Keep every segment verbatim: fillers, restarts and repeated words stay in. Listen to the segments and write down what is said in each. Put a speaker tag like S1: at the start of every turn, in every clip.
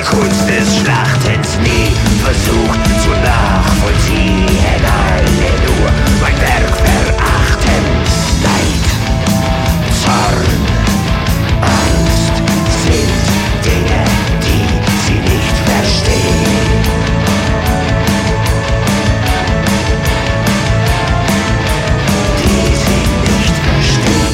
S1: Kunst des Schlachtens nie versucht zu nachvollziehen. Alle nur mein Werk verachten. Neid, Zorn, Angst sind Dinge, die sie nicht verstehen. Die sie nicht verstehen.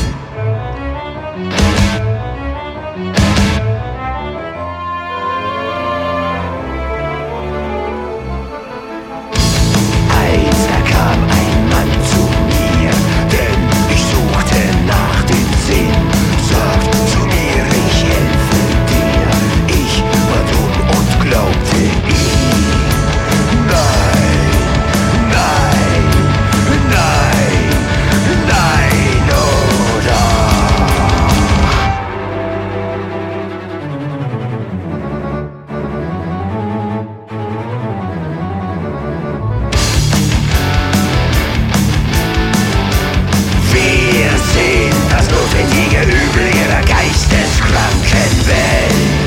S1: Eins, da kam ein Mann zu mir, denn ich suchte nach dem Sinn. Sagt zu mir, ich helfe dir. Ich war dumm und glaubte ihm. Nein, nein, nein, nein, oh doch. Wir sind das notwendige Übel ihrer geisteskranken Welt.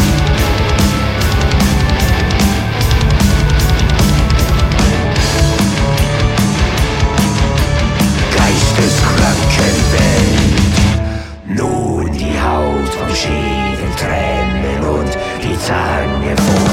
S1: Geisteskranken Welt. Nun die Haut vom Schädel trennen und die Zange vor